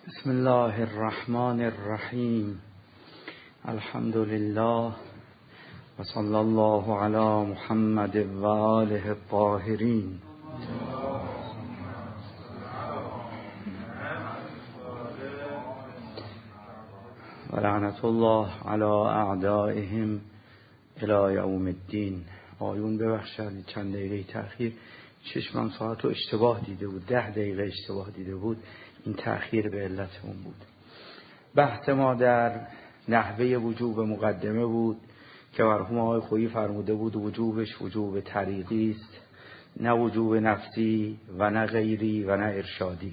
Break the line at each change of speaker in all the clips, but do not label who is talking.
بسم الله الرحمن الرحیم. الحمد لله و صلی الله علی محمد و آله الطاهرین. و لعنت الله علی اعدائهم الی یوم الدین. آیون ببخشید چند دقیقه تأخیر، چشمم ساعت رو اشتباه دیده بود، 10 دقیقه اشتباه دیده بود، این تأخیر به علت اون بود. بحث ما در نحوه وجوب مقدمه بود که مرحوم آقای خویی فرموده بود وجوبش وجوب طریقی است، نه وجوب نفسی و نه غیری و نه ارشادی.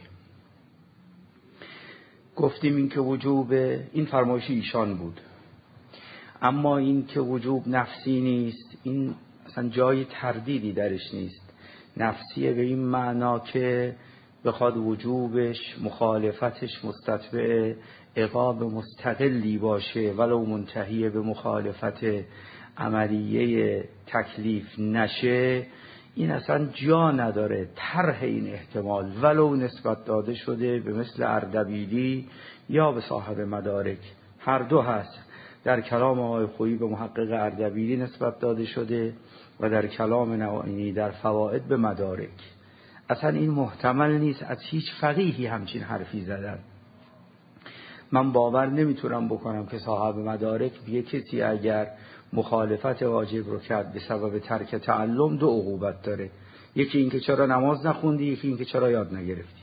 گفتیم این که وجوب، این فرمایش ایشان بود، اما این که وجوب نفسی نیست، این اصلا جای تردیدی درش نیست. نفسیه به این معنا که بخواد وجوبش مخالفتش مستتبع عقاب مستقلی باشه ولو منتهی به مخالفت عملیه تکلیف نشه، این اصلا جا نداره. طرح این احتمال ولو نسبت داده شده به مثل اردبیلی یا به صاحب مدارک، هر دو هست. در کلام آقای خویی به محقق اردبیلی نسبت داده شده و در کلام نوائنی در فوائد به مدارک. اصلا این محتمل نیست از هیچ فقیهی همچین حرفی زدن. من باور نمیتونم بکنم که صاحب مدارک بیه کسی اگر مخالفت واجب رو کرد به سبب ترک تعلم 2 عقوبت داره، یکی این که چرا نماز نخوندی، یکی این که چرا یاد نگرفتی.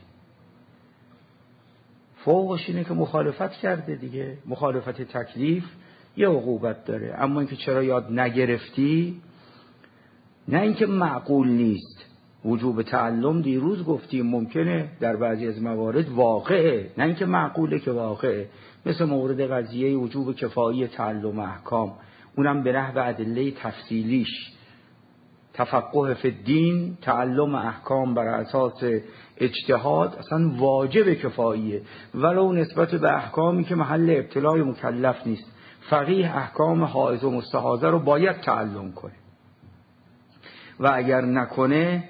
فوقش اینه که مخالفت کرده دیگه، مخالفت تکلیف 1 عقوبت داره، اما این که چرا یاد نگرفتی، نه اینکه معقول نیست. وجوب تعلم دیروز گفتیم ممکنه در بعضی از موارد واقعه، نه اینکه معقوله که واقعه، مثل مورد قضیه وجوب کفایی تعلم احکام، اونم به نحو ادله تفصیلیش، تفقه فی الدین، تعلم احکام بر اساس اجتهاد اصلا واجب کفاییه، ولو نسبت به احکامی که محل ابتلای مکلف نیست. فقیه احکام حائض و مستحاضه رو باید تعلم کنه و اگر نکنه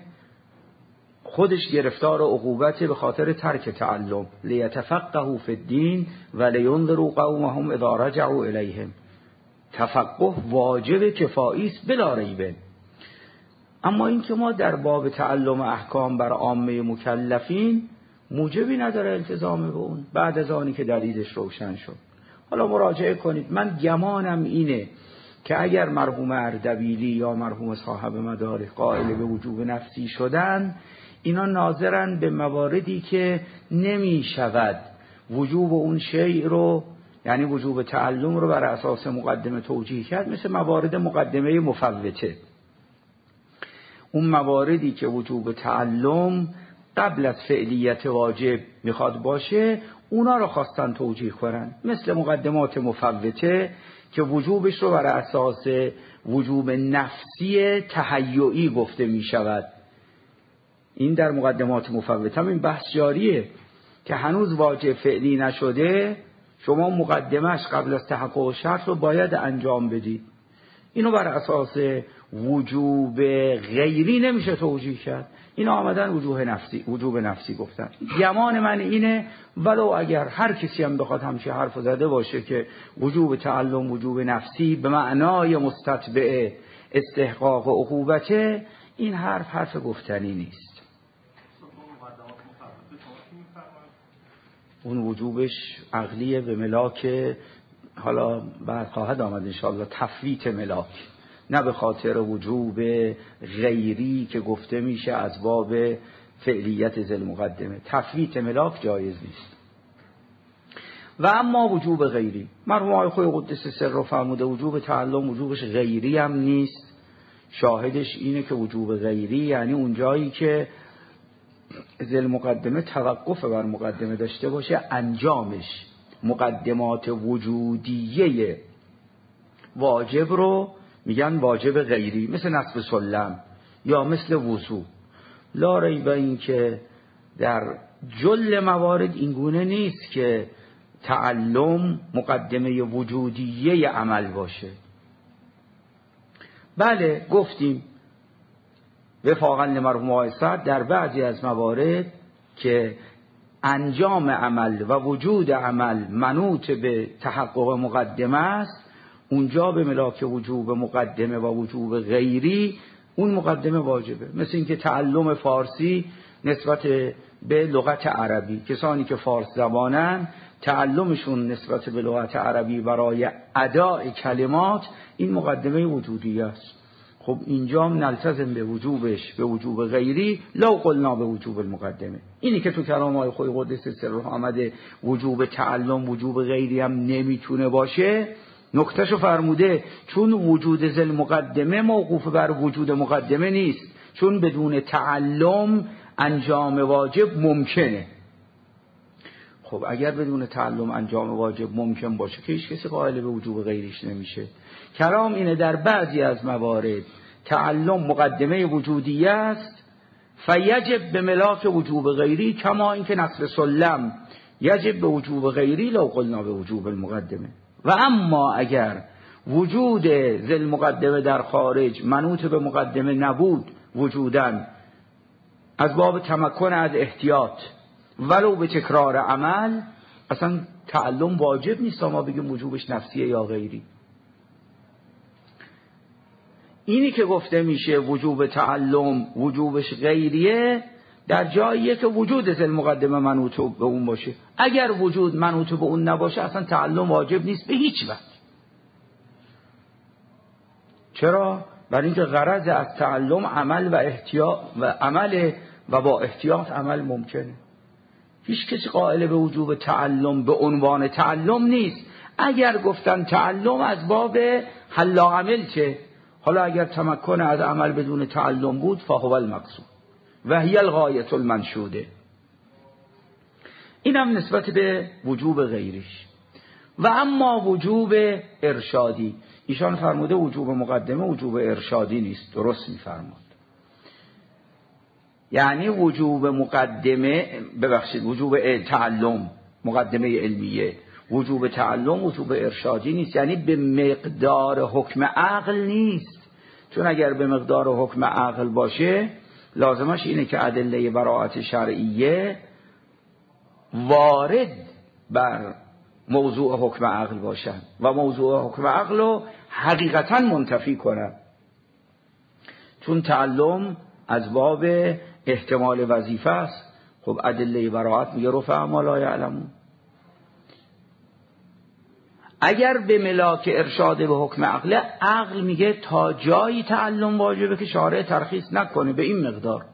خودش گرفتار عقوبت به خاطر ترک تعلم. لیتفقهوا فی الدین و لینذروا قومهم اذا رجعوا الیهم. تفقه واجب کفایی است بلا ریبه. اما این که ما در باب تعلم احکام بر عامه مکلفین موجبی نداره التزام به اون بعد از آنی که دلیلش روشن شد. حالا مراجعه کنید. من گمانم اینه که اگر مرحوم اردبیلی یا مرحوم صاحب مدارک قائل به وجوب نفسی شدن، اینا ناظرن به مواردی که نمی شود وجوب اون شیء رو، یعنی وجوب تعلم رو بر اساس مقدمه توجیه کرد، مثل موارد مقدمه مفوته. اون مواردی که وجوب تعلم قبل از فعلیت واجب میخواد باشه، اونا رو خواستن توجیه کنن، مثل مقدمات مفوته که وجوبش رو بر اساس وجوب نفسی تهیعی گفته می شود. این در مقدمات مفوته هم این بحث جاریه که هنوز واجب فعلی نشده، شما مقدمش قبل از تحقق شرط رو باید انجام بدید. اینو بر اساس وجوب غیری نمیشه توجیه کرد. اینا آمدن وجوب نفسی گفتن. گمان من اینه، ولو اگر هر کسی هم بخواد همچین حرف زده باشه که وجوب تعلم وجوب نفسی به معنای مستتبع استحقاق عقوبته، این حرف گفتنی نیست. اون وجوبش عقلیه به ملاک، حالا بعد خواهد آمد انشاءالله تفویت ملاک، نه به خاطر وجوب غیری که گفته میشه از باب فعلیت ذل مقدمه. تفویت ملاک جایز نیست. و اما وجوب غیری، مرحوم آقای خویی قدس سر فرموده وجوب تعلم وجوبش غیری هم نیست. شاهدش اینه که وجوب غیری یعنی اون جایی که ذل مقدمه توقف بر مقدمه داشته باشه انجامش. مقدمات وجودیه واجب رو میگن واجب غیری، مثل نصب سلم یا مثل وضو. لا ریب این که در جل موارد اینگونه نیست که تعلم مقدمه وجودیه عمل باشه. بله گفتیم وفاقا لمرحوم آقای سعد در بعضی از موارد که انجام عمل و وجود عمل منوط به تحقق مقدمه است، اونجا به ملاک وجوب مقدمه و وجوب غیری اون مقدمه واجبه. مثل اینکه تعلم فارسی نسبت به لغت عربی، کسانی که فارس زبانن تعلمشون نسبت به لغت عربی برای اداء کلمات این مقدمه وجودی است. خب اینجا نلتزم به وجوبش به وجوب غیری، لو قلنا به وجوب المقدمه. اینی که تو کلام آقای خود قدس سره آمده وجوب تعلم وجوب غیری هم نمیتونه باشه، نکتهشو فرموده چون وجود ذل مقدمه موقوف بر وجود مقدمه نیست، چون بدون تعلم انجام واجب ممکنه. خب اگر بدون تعلم انجام واجب ممکن باشه که هیچ کسی قائل به وجوب غیریش نمیشه. کلام اینه در بعضی از موارد تعلم مقدمه وجودی است، فیجب به ملاک وجوب غیری، کما اینکه نصر سلم یجب به وجوب غیری لو قلنا به وجوب المقدمه. و اما اگر وجود ذل مقدمه در خارج منوط به مقدمه نبود وجودن، از باب تمکن از احتیاط ولو به تکرار عمل، اصلا تعلم واجب نیست ما بگیم وجوبش نفسیه یا غیری. اینی که گفته میشه وجوب تعلم وجوبش غیریه در جاییه که وجود ذل مقدمه منوط به اون باشه. اگر وجود منوط به اون نباشه اصلا تعلم واجب نیست به هیچ وجه. چرا؟ برای اینکه غرض از تعلم عمل و احتیاط و عمل و با احتیاط عمل ممکنه. هیچ کسی قائل به وجوب تعلم به عنوان تعلم نیست. اگر گفتن تعلم از باب حلا عمل چه؟ حالا اگر تمکن از عمل بدون تعلم بود فهو المقصود و هی الغایة المنشوده. اینم نسبت به وجوب غیریش. و اما وجوب ارشادی، ایشان فرموده وجوب مقدمه وجوب ارشادی نیست. درست میفرماد. یعنی وجوب مقدمه وجوب تعلم مقدمه علمیه، وجوب تعلم وجوب ارشادی نیست، یعنی به مقدار حکم عقل نیست. چون اگر به مقدار حکم عقل باشه لازمش اینه که ادله براءت شرعیه وارد بر موضوع حکم عقل باشن و موضوع حکم عقل رو حقیقتا منتفی کنن. چون تعلم از باب احتمال وظیفه است. خب ادله براءت میگه رفع ما لا یعلمون. اگر به ملاک ارشاد به حکم عقل میگه تا جایی تعلم واجبه که شارع ترخیص نکنه به این مقدار.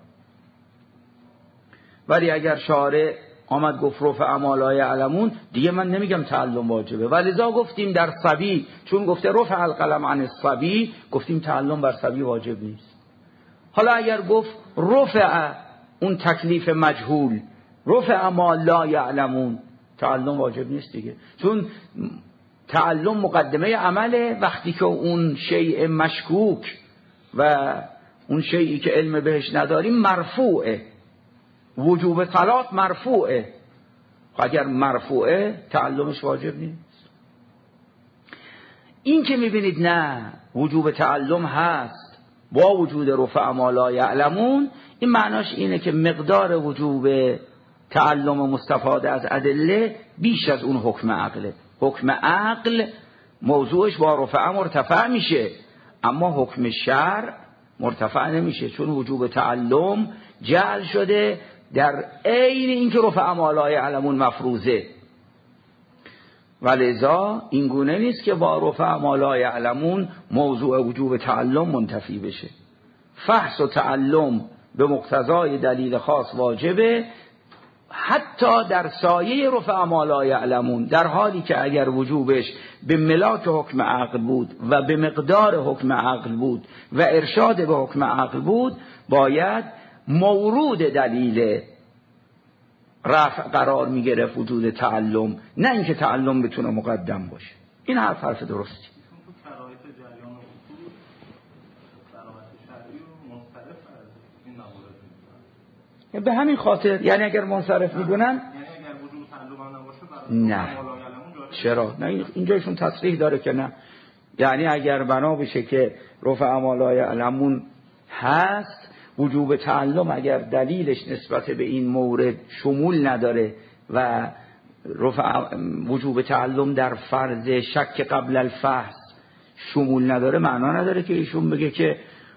ولی اگر شارع آمد گفت رفع ما لا یعلمون، دیگه من نمیگم تعلم واجبه. ولذا گفتیم در صبی، چون گفته رفع القلم عن الصبی، گفتیم تعلم بر صبی واجب نیست. حالا اگر گفت رفع اون تکلیف مجهول، رفع ما لا یعلمون، تعلم واجب نیست دیگه. چون تعلم مقدمه عمله. وقتی که اون شیء مشکوک و اون شیئی که علم بهش نداریم مرفوعه، وجوب طلاق مرفوعه. اگر مرفوعه تعلمش واجب نیست. این که میبینید نه وجوب تعلم هست با وجود رفع ما لا یعلمون، این معناش اینه که مقدار وجوب تعلم مستفاده از ادله بیش از اون حکم عقله. حکم عقل موضوعش با رفع مرتفع میشه، اما حکم شرع مرتفع نمیشه، چون وجوب تعلم جعل شده در عین اینکه رفع ما لا یعلمون مفروضه. ولذا این گونه نیست که با رفع ما لا یعلمون موضوع وجوب تعلم منتفی بشه. فحص و تعلم به مقتضای دلیل خاص واجبه، حتی در سایه رفع ما لا یعلمون، در حالی که اگر وجوبش به ملاک حکم عقل بود و به مقدار حکم عقل بود و ارشاد به حکم عقل بود، باید مورود دلیل رفع قرار می گرفت وجود تعلم، نه اینکه تعلم بتونه مقدم باشه. این حرف درستی. به همین خاطر یعنی اگر منصرف میدونن نه. چرا؟ نه اینجایشون تصریح داره که نه. یعنی اگر بنا بشه که رفع ما لا یعلمون هست، وجوب تعلم اگر دلیلش نسبت به این مورد شمول نداره و وجوب تعلم در فرض شک قبل الفحص شمول نداره، معنا نداره که ایشون بگه که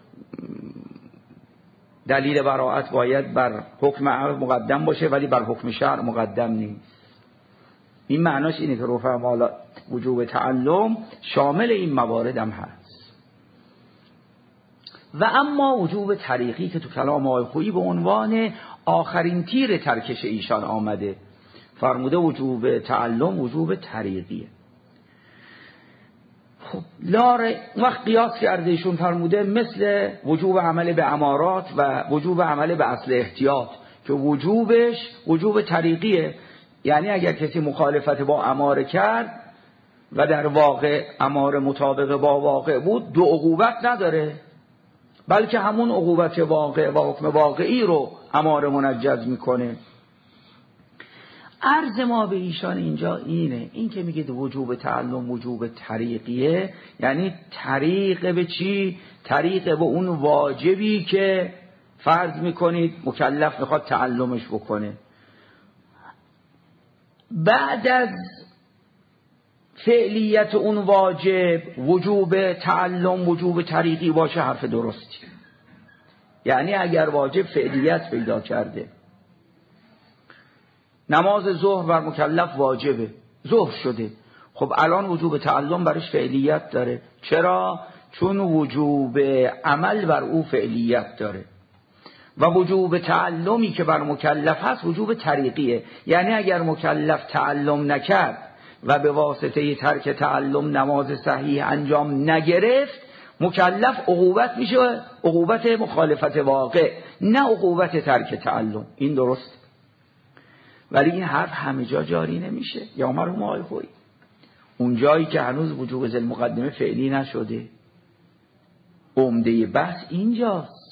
دلیل براءت باید بر حکم عقل مقدم باشه ولی بر حکم شرع مقدم نیست. این معناش اینه که رفع وجوب تعلم شامل این موارد هم هست. و اما وجوب طریقی که تو کلام آقای خویی به عنوان آخرین تیر ترکش ایشان آمده، فرموده وجوب تعلم وجوب طریقیه. خب وقت قیاس کرده ایشون، فرموده مثل وجوب عمل به امارات و وجوب عمل به اصل احتیاط که وجوبش وجوب طریقیه. یعنی اگر کسی مخالفت با اماره کرد و در واقع اماره مطابق با واقع بود، دو عقوبت نداره، بلکه همون عقوبت واقع و حکم واقعی رو اماره منجز میکنه. عرض ما به ایشان اینجا اینه، این که میگه وجوب تعلم وجوب طریقیه، یعنی طریق به چی؟ طریق به اون واجبی که فرض میکنید مکلف میخواد تعلمش بکنه. بعد از فعلیت اون واجب وجوب تعلم وجوب طریقی باشه، حرف درستی. یعنی اگر واجب فعلیت پیدا کرده، نماز ظهر بر مکلف واجبه، ظهر شده، خب الان وجوب تعلم برش فعلیت داره. چرا؟ چون وجوب عمل بر او فعلیت داره و وجوب تعلمی که بر مکلف هست وجوب طریقیه. یعنی اگر مکلف تعلم نکرد و به واسطه ترک تعلم نماز صحیح انجام نگرفت، مکلف عقوبت میشه، عقوبت مخالفت واقع، نه عقوبت ترک تعلم. این درست، ولی این حرف همه جا جاری نمیشه. یا مرحوم آقای خویی اون جایی که هنوز وجوب ذل مقدمه فعلی نشده، عمده بحث اینجاست.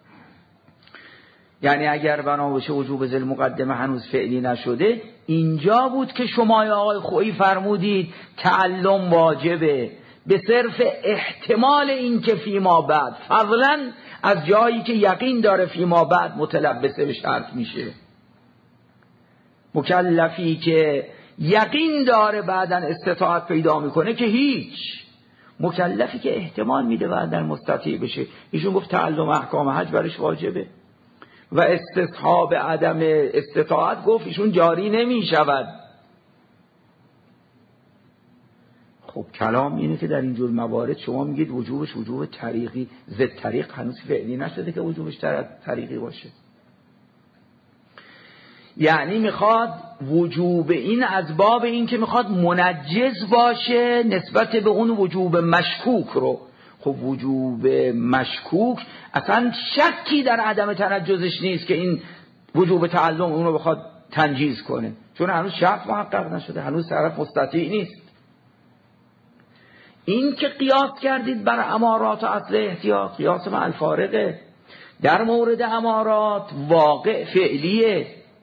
یعنی اگر بنا باشه وجوب ذل مقدمه هنوز فعلی نشده، اینجا بود که شما آقای خویی فرمودید تعلم واجبه به صرف احتمال این که فیما بعد، فضلا از جایی که یقین داره فیما بعد متلبسه به شرط میشه. مکلفی که یقین داره بعدن استطاعت پیدا میکنه که هیچ. مکلفی که احتمال میده بعدن مستطیع بشه، ایشون گفت تعلم احکام حج برش واجبه و استصحاب عدم استطاعت گفت ایشون جاری نمیشود. خب کلام اینه که در اینجور موارد شما میگید وجوبش وجوب طریقی، ضد طریق هنوز فعلی نشده که وجوبش طریقی باشه. یعنی میخواد وجوب این از باب این که میخواد منجز باشه نسبت به اون وجوب مشکوک رو. خب وجوب مشکوک اصلا شکی در عدم تنجزش نیست که این وجوب تعلم اون رو بخواد تنجیز کنه، چون هنوز شرط محقق نشده، هنوز طرف مستطیع نیست. این که قیاس کردید بر امارات و اصل احتیاط، قیاس مع الفارقه. در مورد امارات واقع فعلیه،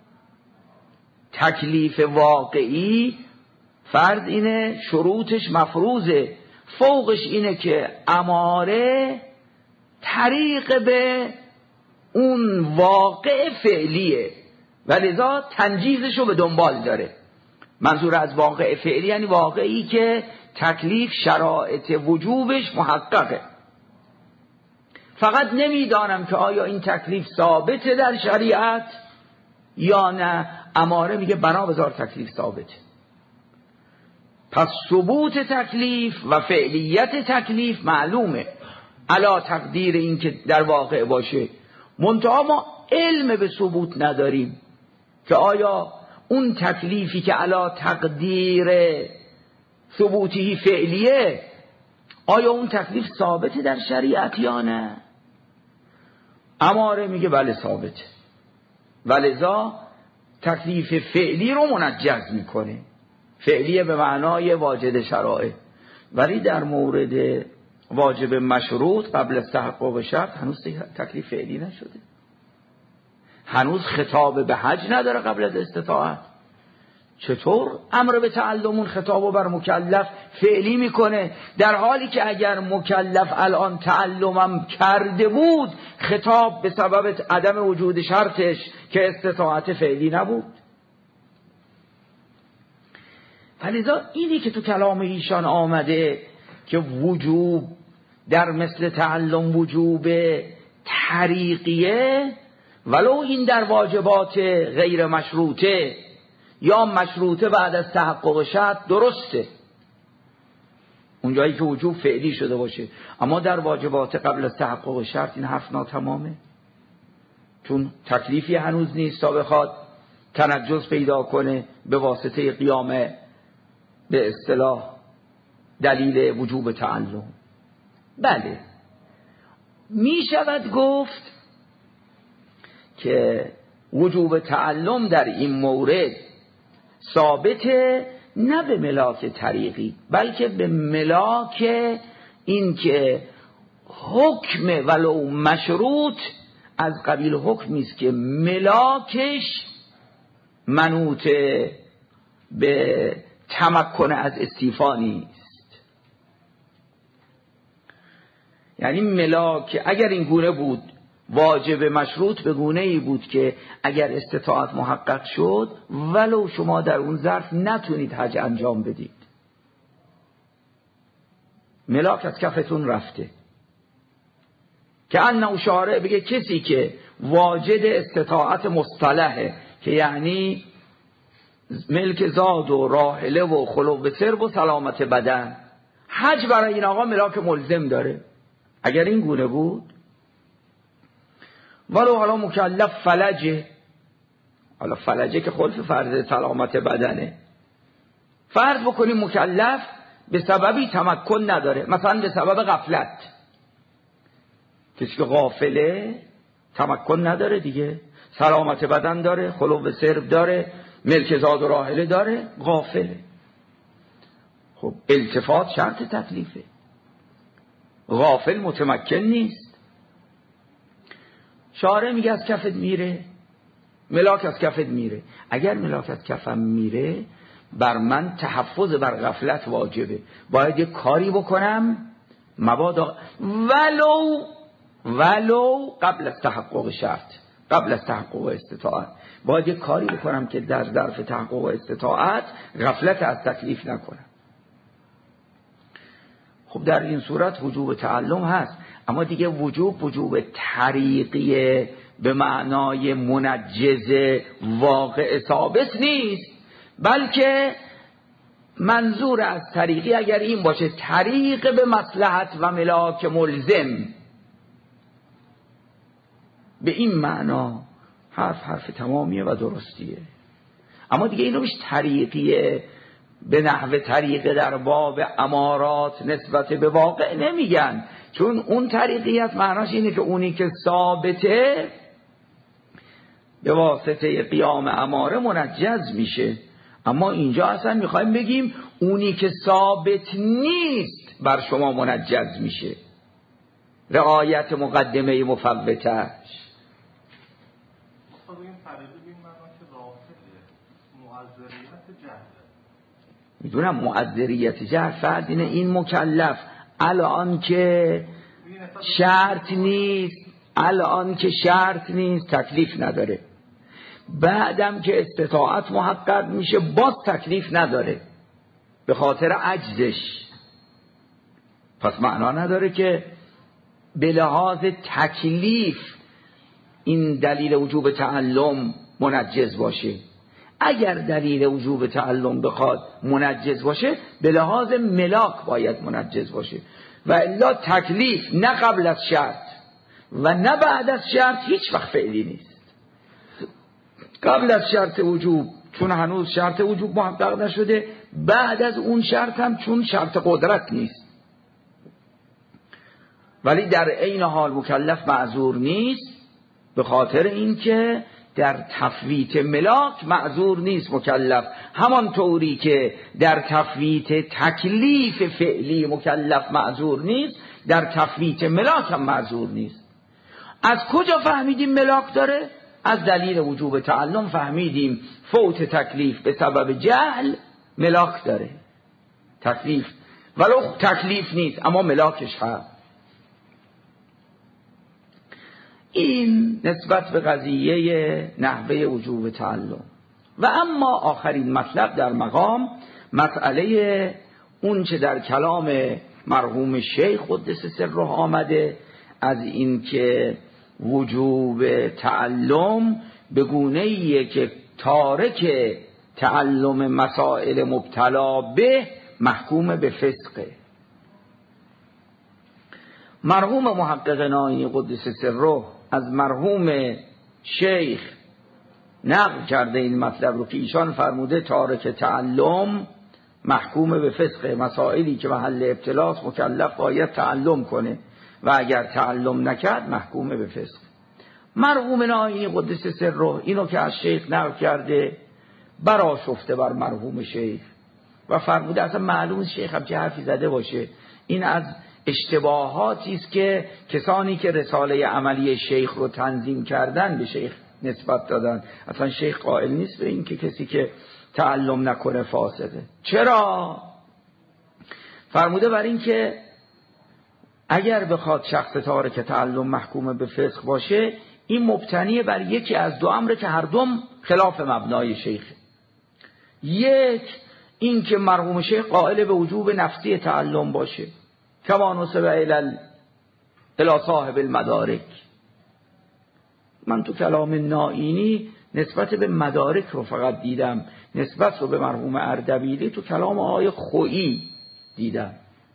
تکلیف واقعی فرض اینه، شروطش مفروضه، فوقش اینه که اماره طریق به اون واقع فعلیه و لذا تنجیزشو به دنبال داره. منظور از واقع فعلی یعنی واقعی که تکلیف شرایط وجوبش محققه. فقط نمیدانم که آیا این تکلیف ثابته در شریعت یا نه. اماره میگه بنا بذار تکلیف ثابته. پس ثبوت تکلیف و فعلیت تکلیف معلومه علا تقدیر این که در واقع باشه، منتها ما علم به ثبوت نداریم که آیا اون تکلیفی که علا تقدیر ثبوتی فعلیه، آیا اون تکلیف ثابته در شریعت یا نه. اماره میگه بله ثابته، ولذا تکلیف فعلی رو منجز میکنه. فعلیه به معنای واجد شرائع، ولی در مورد واجب مشروط قبل از تحقق شرط هنوز تکلیف فعلی نشده، هنوز خطاب به حج نداره قبل از استطاعت. چطور امر به تعلمون خطابو بر مکلف فعلی میکنه، در حالی که اگر مکلف الان تعلمم کرده بود خطاب به سبب عدم وجود شرطش که استطاعت فعلی نبود. فلذا اینی که تو کلام ایشان آمده که وجوب در مثل تعلم وجوب طریقیه، ولو این در واجبات غیر مشروطه یا مشروطه بعد از تحقق شرط درسته، اونجایی که وجوب فعلی شده باشه، اما در واجبات قبل از تحقق شرط این حرف ناتمامه، چون تکلیفی هنوز نیست تا بخواد تنجز پیدا کنه به واسطه قیام به اصطلاح دلیل وجوب تعلم. بله می شود گفت که وجوب تعلم در این مورد ثابته نه به ملاک طریقی بلکه به ملاک این که حکم ولو مشروط از قبیل حکمی است که ملاکش منوط به تمکن از استیفا نیست. یعنی ملاک اگر این گونه بود واجب مشروط به گونه ای بود که اگر استطاعت محقق شد ولو شما در اون ظرف نتونید حج انجام بدید، ملاک از کفتون رفته، که انه شارع بگه کسی که واجد استطاعت مصطلحه که یعنی ملک زاد و راحله و خلو سرب و سلامت بدن، حج برای این آقا ملاک ملزم داره. اگر این گونه بود ولو حالا مکلف فلجه، حالا فلجه که خلف فرض سلامت بدنه، فرض بکنیم مکلف به سببی تمکن نداره، مثلا به سبب غفلت، کسی که غافله تمکن نداره دیگه، سلامت بدن داره، خلو سرب داره، ملک زاد و راحله داره، غافله. خب التفات شرط تکلیفه، غافل متمکن نیست. شارع میگه از کفت میره، ملاک از کفت میره. اگر ملاک از کفم میره بر من تحفظ بر غفلت واجبه، باید یک کاری بکنم مبادا ولو قبل از تحقق شرط، قبل از تحقق استطاعت باید یک کاری بکنم که در ظرف تحقق استطاعت غفلت از تکلیف نکنم. خب در این صورت وجوب تعلم هست، اما دیگه وجوب طریقیه به معنای منجز واقع ثابت نیست، بلکه منظور از طریقی اگر این باشه طریق به مصلحت و ملاک ملزم، به این معنا حرف تمامیه و درستیه. اما دیگه اینو بیش طریقیه به نحو طریقه در باب امارات نسبت به واقع نمیگن، چون اون طریقیت معناش اینه که اونی که ثابته به واسطه قیام اماره منجز میشه، اما اینجا اصلا میخوایم بگیم اونی که ثابت نیست بر شما منجز میشه، رعایت مقدمه مفوتش. میدونم معذریت جهل فرد اینه، این مکلف الان که شرط نیست تکلیف نداره، بعدم که استطاعت محقق میشه باز تکلیف نداره به خاطر عجزش، پس معنا نداره که به لحاظ تکلیف این دلیل وجوب تعلم منجز باشه. اگر دلیل وجوب تعلم بخواد منجز باشه به لحاظ ملاک باید منجز باشه، و الا تکلیف نه قبل از شرط و نه بعد از شرط هیچ وقت فعلی نیست. قبل از شرط وجوب چون هنوز شرط وجوب محقق نشده، بعد از اون شرط هم چون شرط قدرت نیست، ولی در عین حال مکلف معذور نیست به خاطر اینکه در تفویت ملاک معذور نیست مکلف، همان طوری که در تفویت تکلیف فعلی مکلف معذور نیست در تفویت ملاک هم معذور نیست. از کجا فهمیدیم ملاک داره؟ از دلیل وجوب تعلم فهمیدیم فوت تکلیف به سبب جهل ملاک داره. تکلیف ولو تکلیف نیست اما ملاکش هست. این نسبت به قضیه نحوه وجوب تعلم. و اما آخرین مطلب در مقام مسئله اون چه در کلام مرحوم شیخ قدس سره آمده از این که وجوب تعلم به گونه‌ایه که تارک تعلم مسائل مبتلا به محکوم به فسقه. مرحوم محقق ناینی قدس سره از مرحوم شیخ نقل کرده این مطلب رو که ایشان فرموده تارک تعلم محکوم به فسق. مسائلی که محل ابتلاس مکلف باید تعلم کنه و اگر تعلم نکرد محکوم به فسق. مرحوم ناینی قدس سره اینو که از شیخ نقل کرده برآشفته بر مرحوم شیخ و فرموده اصلا معلوم شیخ هم چه حرفی زده باشه. این از اشتباهاتی است که کسانی که رساله عملی شیخ رو تنظیم کردن به شیخ نسبت دادن. اصلا شیخ قائل نیست به این که کسی که تعلم نکنه فاسده. چرا؟ فرموده بر این که اگر بخواد شخص تارک تعلم محکوم به فسق باشه این مبتنی بر یکی از دو امر که هر دوم خلاف مبنای شیخ. یک این که مرحوم شیخ قائل به وجوب نفسی تعلم باشه کما نسب الی صاحب المدارک. من تو کلام ناینی نسبت به مدارک رو فقط دیدم، نسبت رو به مرحوم اردبیلی تو کلام آقای خویی دیدم.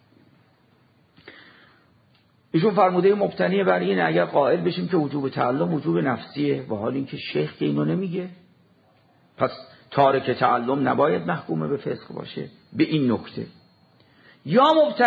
ایشون فرموده مبتنی بر این اگر قائل بشیم که وجوب تعلم وجوب نفسیه و حال اینکه شیخ که اینو نمیگه پس تارک تعلم نباید محکوم به فسق باشه به این نکته. یا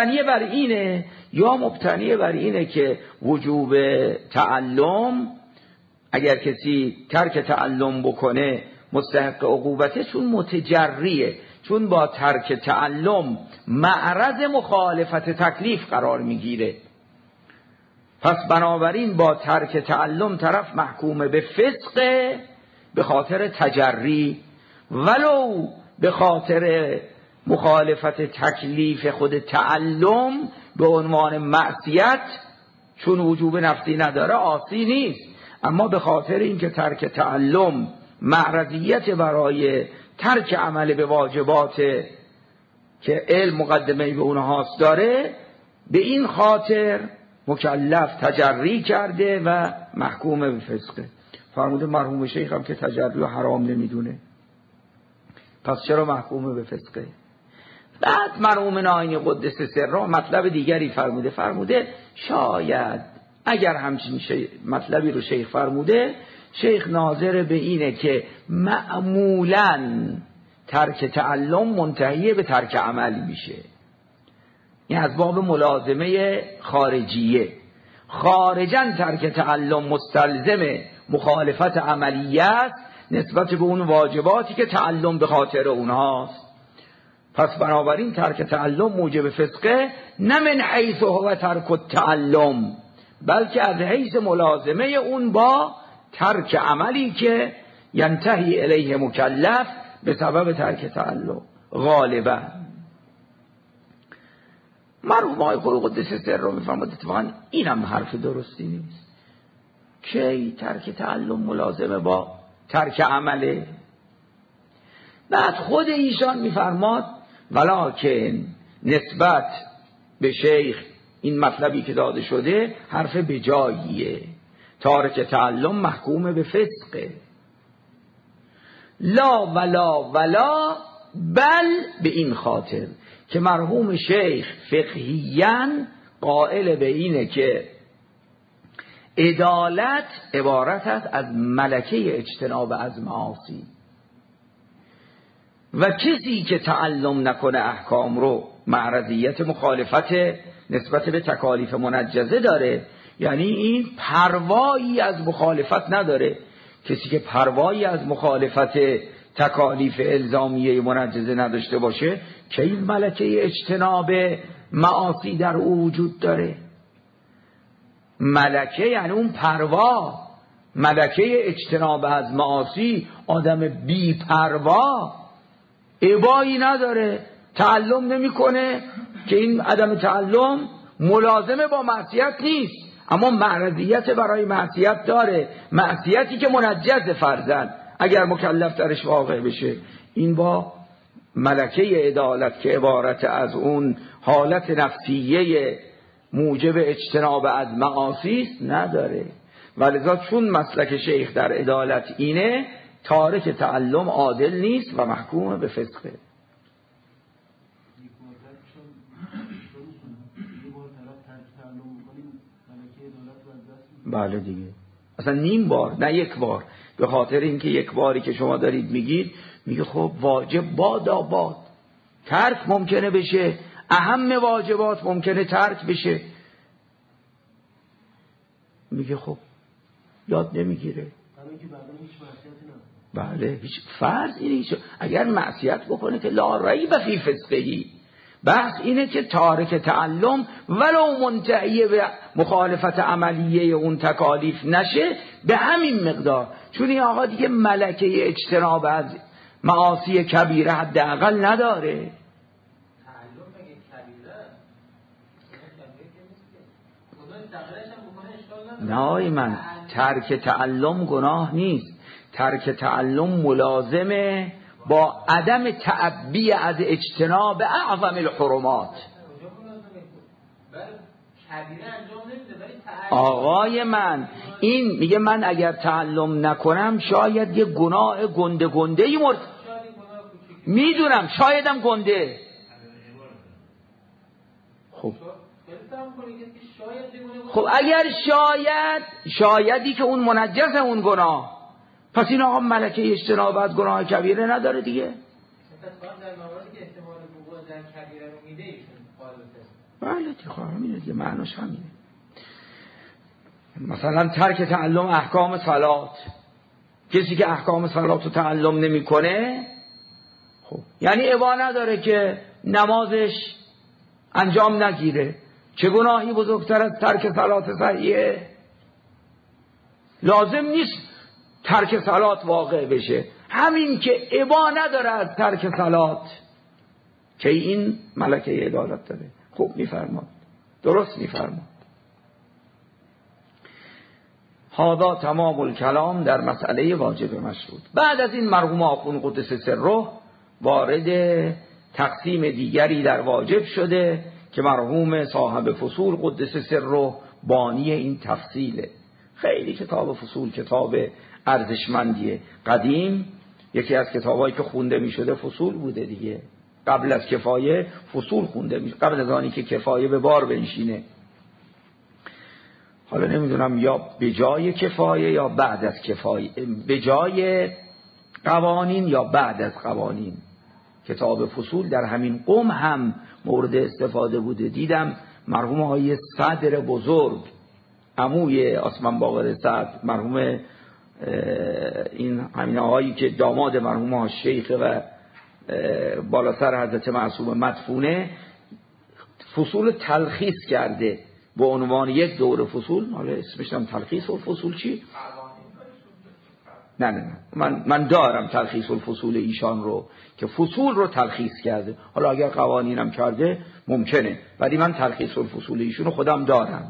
مبتنی بر اینه که وجوب تعلم اگر کسی ترک تعلم بکنه مستحق عقوبته چون متجریه، چون با ترک تعلم معرض مخالفت تکلیف قرار میگیره. پس بنابراین با ترک تعلم طرف محکوم به فسق به خاطر تجری ولو به خاطر مخالفت تکلیف خود تعلم به عنوان معصیت چون وجوب نفسی نداره عاصی نیست، اما به خاطر اینکه ترک تعلم معرضیت برای ترک عمل به واجبات که علم مقدمه به اونهاست داره به این خاطر مکلف تجری کرده و محکوم به فسقه. فرموده مرحوم شیخ هم که تجری رو حرام نمیدونه پس چرا محکوم به فسقه؟ بعد مرحوم ناینی قدس سره مطلب دیگری فرموده شاید اگر همچین مطلبی رو شیخ فرموده شیخ ناظر به اینه که معمولاً ترک تعلم منتهی به ترک عمل میشه. این از باب ملازمه خارجیه. خارجاً ترک تعلم مستلزم مخالفت عملیه است نسبت به اون واجباتی که تعلم به خاطر اونهاست. پس بنابراین ترک تعلم موجب فسقه نه من حیث هو ترک التعلم بلکه از حیث ملازمه اون با ترک عملی که ینتهی الیه مکلف به سبب ترک تعلم غالبا. مرحوم آقای قدس سره میفرماید اتفاقا اینم حرف درستی نیست که ترک تعلم ملازمه با ترک عمله. بعد خود ایشان میفرماد ولکن نسبت به شیخ این مطلبی که داده شده حرف بجاییه، تارک تعلم محکوم به فسقه. لا ولا بل به این خاطر که مرحوم شیخ فقهیاً قائل به اینه که عدالت عبارت است از ملکه اجتناب از معاصی و کسی که تعلم نکنه احکام رو معرضیت مخالفت نسبت به تکالیف منجزه داره، یعنی این پروایی از مخالفت نداره. کسی که پروایی از مخالفت تکالیف الزامیه منجزه نداشته باشه که این ملکه اجتناب معاصی در او وجود داره. ملکه یعنی اون پروا، ملکه اجتناب از معاصی آدم بی پروا، ابایی نداره، تعلم نمیکنه که این عدم تعلم ملازمه با معصیت نیست، اما معرضیت برای معصیت داره، معصیتی که منجز فرزن اگر مکلف درش واقع بشه. این با ملکه عدالت که عبارت از اون حالت نفسیه موجب اجتناب از معاصی است نداره. ولذا چون مسلک شیخ در عدالت اینه، تارک تعلم عادل نیست و محکوم به فسقه. بله دیگه، اصلا نیم بار نه یک بار، به خاطر اینکه یک باری که شما دارید میگید، میگه خب واجب باد ترک ممکنه بشه، اهم واجبات ممکنه ترک بشه، میگه خب یاد نمیگیره. بله هیچ فرض اینه، اگر معصیت بکنه که لا ریب فی فسقهی، بحث اینه که تارک تعلم ولو منتهی به مخالفت عملیه اون تکالیف نشه به همین مقدار، چون این آقا دیگه ملکه اجتناب از معاصی کبیره حداقل نداره. نه من ترک تعلم گناه نیست، ترک تعلم ملازمه با عدم تعبی از اجتناب اعظم الحرمات. آقای من این میگه من اگر تعلم نکنم شاید یه گناه گنده‌ای میدونم، شایدم گنده. خب اگر شایدی که اون منجز اون گناه، پس این آقا ملکه اجتناب از گناه کبیره نداره دیگه. بله دیگه معناش همینه. مثلا ترک تعلم احکام صلات، کسی که احکام صلات رو تعلم نمیکنه، خب یعنی ابا نداره که نمازش انجام نگیره. چه گناهی بزرگتر از ترک صلات صحیحه؟ لازم نیست ترک صلات واقع بشه، همین که ابا نداره از ترک صلات که این ملکه عدالت داره. خوب میفرماد، درست میفرماد. هذا تمام الکلام در مسئله واجب مشروط. بعد از این مرحوم آخوند قدس سره وارد تقسیم دیگری در واجب شده که مرحوم صاحب فصول قدس سره بانی این تفصیله. خیلی کتاب فصول کتاب ارزشمندیه. قدیم یکی از کتابایی که خونده می شده فصول بوده دیگه، قبل از کفایه فصول خونده می شده، قبل از آنی که کفایه به بار بنشینه. حالا نمیدونم یا به جای کفایه یا بعد از کفایه، به جای قوانین یا بعد از قوانین. کتاب فصول در همین قم هم مورد استفاده بوده. دیدم مرحوم های صدر بزرگ، عموی آسمان باقر صدر، مرحوم این همین آقایی که داماد مرحوم ها شیخ و بالا سر حضرت معصوم مدفونه، فصول تلخیص کرده به عنوان یک دور فصول. حالا اسمش هم تلخیص الفصول چی؟ نه من دارم تلخیص الفصول ایشان رو که فصول رو تلخیص کرده. حالا اگر قوانینم کرده ممکنه، ولی من تلخیص الفصول ایشون رو خودم دارم.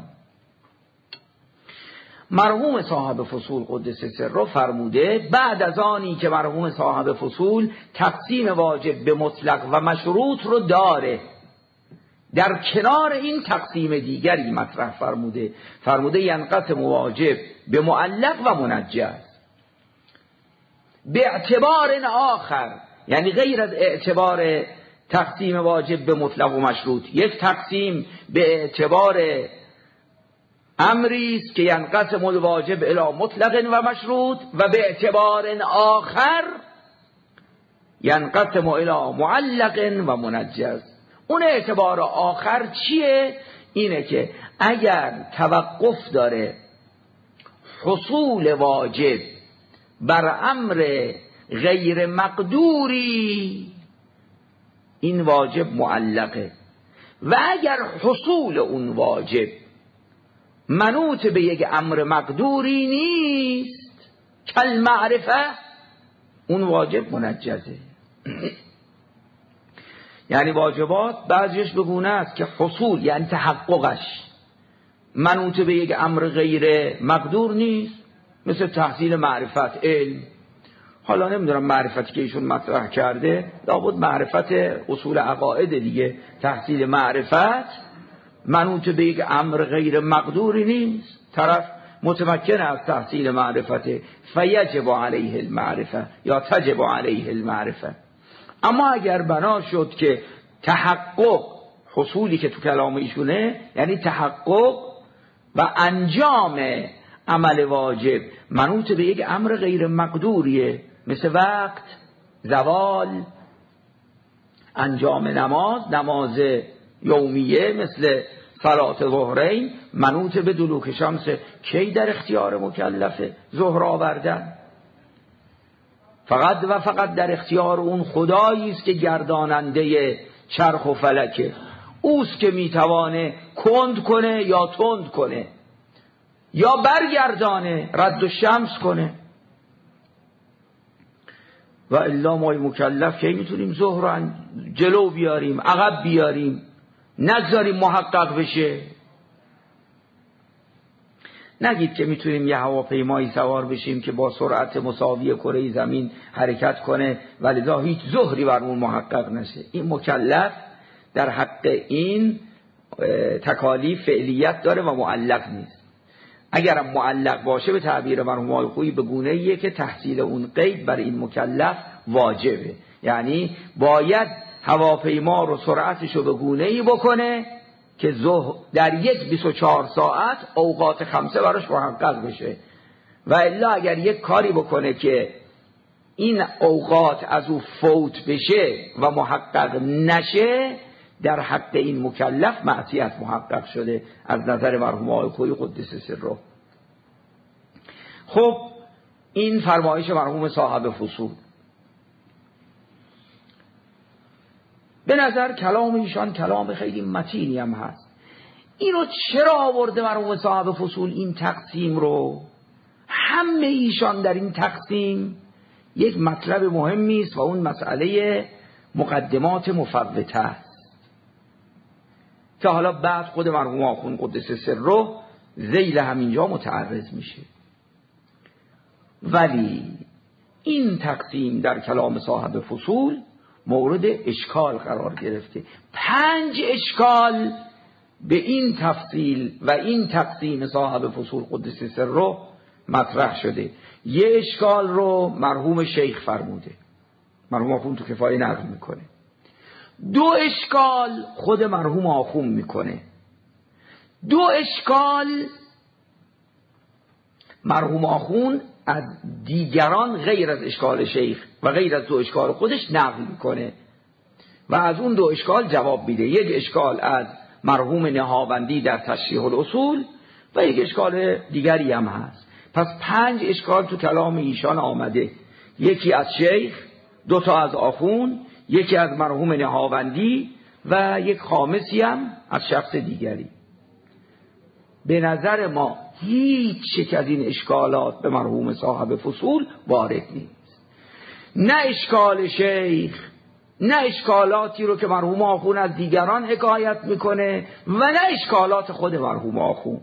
مرحوم صاحب فصول قدس سره فرموده بعد از آنی که مرحوم صاحب فصول تقسیم واجب به مطلق و مشروط رو داره، در کنار این تقسیم دیگری مطرح فرموده ینقسم واجب به معلق و منجز به اعتبار آخر، یعنی غیر از اعتبار تقسیم واجب به مطلق و مشروط، یک تقسیم به اعتبار امری است که ینقسم الواجب الی مطلق و مشروط، و به اعتبار آخر ینقسم الی معلق و منجز. اون اعتبار آخر چیه؟ اینه که اگر توقف داره حصول واجب بر امر غیر مقدوری، این واجب معلقه، و اگر حصول اون واجب منوط به یک امر مقدوری نیست، کل معرفه اون واجب منجزه. یعنی واجبات بعضیش بگونه است که حصول یعنی تحققش منوط به یک امر غیر مقدور نیست، مثل تحصیل معرفت، علم. حالا نمیدونم معرفتی که ایشون مطرح کرده لابد معرفت اصول عقاید دیگه. تحصیل معرفت منوط به یک امر غیر مقدوری نیست، طرف متمکن از تحصیل معرفت، فیجب علیه المعرفه یا تجب علیه المعرفه. اما اگر بنا شد که تحقق، حصولی که تو کلام ایشونه یعنی تحقق و انجام عمل واجب منوط به یک امر غیر مقدوریه، مثل وقت، زوال، انجام نماز یومیه مثل صلات ظهرین منوط به دلوک شمس، کی در اختیار مکلفه ظهر آوردن؟ فقط و فقط در اختیار اون خدایی است که گرداننده چرخ و فلکه، اوست که میتوانه کند کنه یا تند کنه یا برگردانه، رد و شمس کنه. و الا ما مکلف که میتونیم ظهر رو جلو بیاریم، عقب بیاریم، نگذاریم محقق بشه. نگید که میتونیم یه هواپیمایی سوار بشیم که با سرعت مساوی کره زمین حرکت کنه ولذا هیچ ظهری بر اون محقق نشه. این مکلف در حق این تکالیف فعلیت داره و معلق نیست. اگرم معلق باشه به تعبیر مرحوم آقای خویی به گونه‌ایه که تحصیل اون قید بر این مکلف واجبه، یعنی باید هواپیما رو سرعتشو به گونه‌ای بکنه که در یک 24 ساعت اوقات 5 براش محقق بشه. و الا اگر یک کاری بکنه که این اوقات از او فوت بشه و محقق نشه، در حق این مکلف معصیت محقق شده از نظر مرحوم آقای خویی قدس سره. خب این فرمایش مرحوم صاحب فصول. به نظر کلام ایشان کلام خیلی متینی هم هست. اینو چرا آورده مرحوم صاحب فصول این تقسیم رو؟ همه ایشان در این تقسیم یک مطلب مهمی است و اون مسئله مقدمات مفوته است که حالا بعد خود مرحوم آخوند قدس سره ذیل همینجا متعرض میشه. ولی این تقسیم در کلام صاحب فصول مورد اشکال قرار گرفته. 5 اشکال به این تفصیل و این تقسیم صاحب فصول قدس سره مطرح شده. یه اشکال رو مرحوم شیخ فرموده، مرحوم آخوند تو کفایه نقل میکنه. 2 اشکال خود مرحوم آخوند میکنه. 2 اشکال مرحوم آخوند از دیگران غیر از اشکال شیخ و غیر از 2 اشکال خودش نقل میکنه و از اون 2 اشکال جواب میده. یک اشکال از مرحوم نهاوندی در تشریح الاصول و یک اشکال دیگری هم هست. پس 5 اشکال تو کلام ایشان آمده، یکی از شیخ، 2 تا از آخوند، یکی از مرحوم نهاوندی و یک خامسی هم از شخص دیگری. به نظر ما هیچ یک از این اشکالات به مرحوم صاحب فصول وارد نیست. نه اشکال شیخ، نه اشکالاتی رو که مرحوم آخوند از دیگران حکایت میکنه و نه اشکالات خود مرحوم آخوند.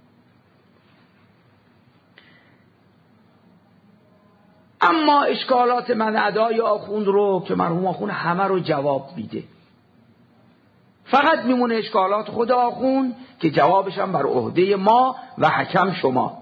اما اشکالات من ادای آخوند رو که مرحوم آخوند همه رو جواب میده، فقط میمونه اشکالات خود آخوند که جوابش هم بر عهده ما و حکم شما.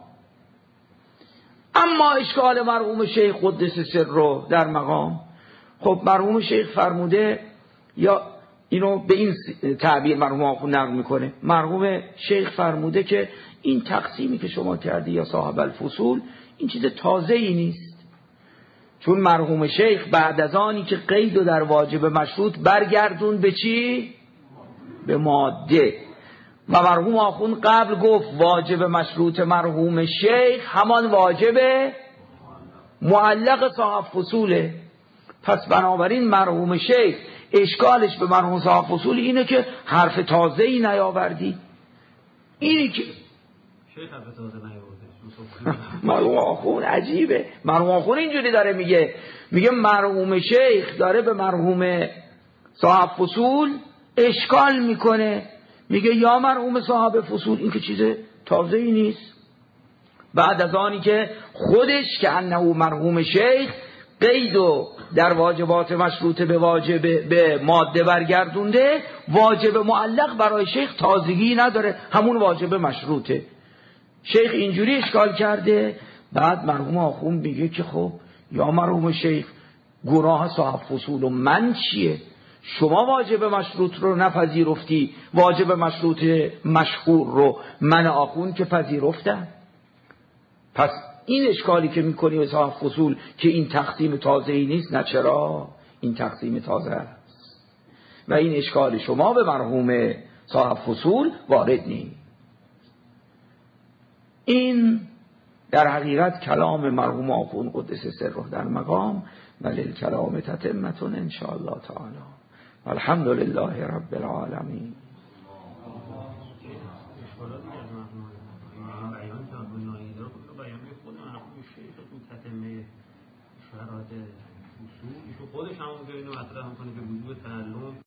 اما اشکال مرحوم شیخ قدس سره در مقام، خب مرحوم شیخ فرموده، یا اینو به این تعبیر مرحوم آخوند نقل میکنه، مرحوم شیخ فرموده که این تقسیمی که شما کردی یا صاحب الفصول این چیز تازه‌ای نیست، چون مرحوم شیخ بعد از آنی که قید و در واجب مشروط برگردون به چی؟ به ماده. و مرحوم آخوند قبل گفت واجب مشروط مرحوم شیخ همان واجب معلق صاحب فصوله. پس بنابراین مرحوم شیخ اشکالش به مرحوم صاحب فصول اینه که حرف تازه‌ای نیاوردی. اینی که
شیخ هم تازه نیاورده.
مرحوم آخوند عجیبه. مرحوم آخوند اینجوری داره میگه مرحوم شیخ داره به مرحوم صاحب فصول اشکال میکنه، میگه یا مرحوم صاحب فصول این که چیز تازه ای نیست. بعد از آنی که خودش که انه مرحوم شیخ قیدو در واجبات مشروطه به واجب به ماده برگردونده، واجب معلق برای شیخ تازگی نداره، همون واجب مشروطه. شیخ اینجوری اشکال کرده. بعد مرحوم آخوند میگه که خب یا مرحوم شیخ گناه صاحب فصول و من چیه؟ شما واجب مشروط رو نپذیرفتی، واجب مشروط مشهور رو من آخوند که پذیرفتم. پس این اشکالی که میکنی به صاحب فصول که این تقسیم تازه‌ای نیست، نه چرا این تقسیم تازه است و این اشکال شما به مرحوم صاحب فصول وارد نیست. این در حقیقت کلام مرحوم آخوند قدس سره در مقام ولی کلام تتمتون ان شاء الله تعالی. الحمد لله رب العالمین.
خودش هم میگه اینو مطرح میکنه که وجود تعلم